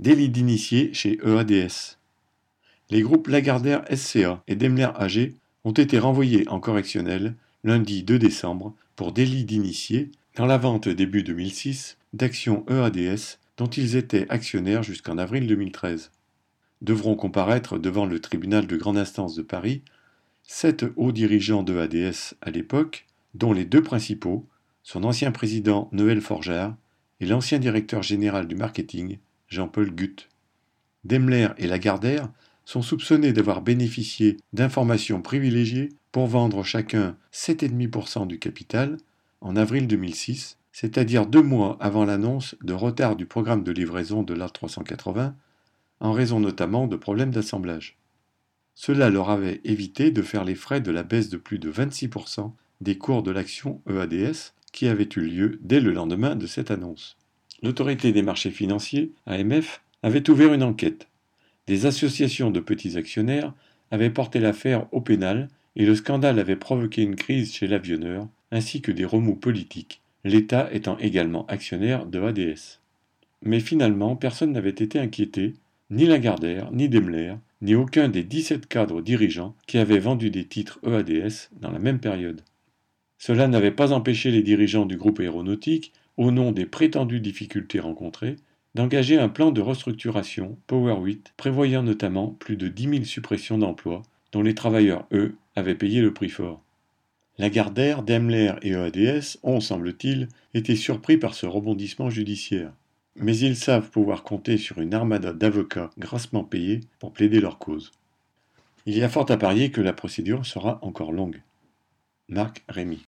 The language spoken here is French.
Délit d'initié chez EADS. Les groupes Lagardère SCA et Daimler AG ont été renvoyés en correctionnel lundi 2 décembre pour délit d'initié dans la vente début 2006 d'actions EADS dont ils étaient actionnaires jusqu'en avril 2013. Devront comparaître devant le tribunal de grande instance de Paris 7 hauts dirigeants d'EADS à l'époque, dont les deux principaux, son ancien président Noël Forgeard et l'ancien directeur général du marketing Jean-Paul Guth. Daimler et Lagardère sont soupçonnés d'avoir bénéficié d'informations privilégiées pour vendre chacun 7,5% du capital en avril 2006, c'est-à-dire 2 mois avant l'annonce de retard du programme de livraison de l'A380, en raison notamment de problèmes d'assemblage. Cela leur avait évité de faire les frais de la baisse de plus de 26% des cours de l'action EADS qui avait eu lieu dès le lendemain de cette annonce. L'autorité des marchés financiers, AMF, avait ouvert une enquête. Des associations de petits actionnaires avaient porté l'affaire au pénal et le scandale avait provoqué une crise chez l'avionneur ainsi que des remous politiques, l'État étant également actionnaire de ADS. Mais finalement, personne n'avait été inquiété, ni Lagardère, ni Daimler, ni aucun des 17 cadres dirigeants qui avaient vendu des titres EADS dans la même période. Cela n'avait pas empêché les dirigeants du groupe aéronautique, au nom des prétendues difficultés rencontrées, d'engager un plan de restructuration Power 8 prévoyant notamment plus de 10 000 suppressions d'emplois dont les travailleurs, eux, avaient payé le prix fort. Lagardère, Daimler et EADS ont, semble-t-il, été surpris par ce rebondissement judiciaire. Mais ils savent pouvoir compter sur une armada d'avocats grassement payés pour plaider leur cause. Il y a fort à parier que la procédure sera encore longue. Marc Rémy.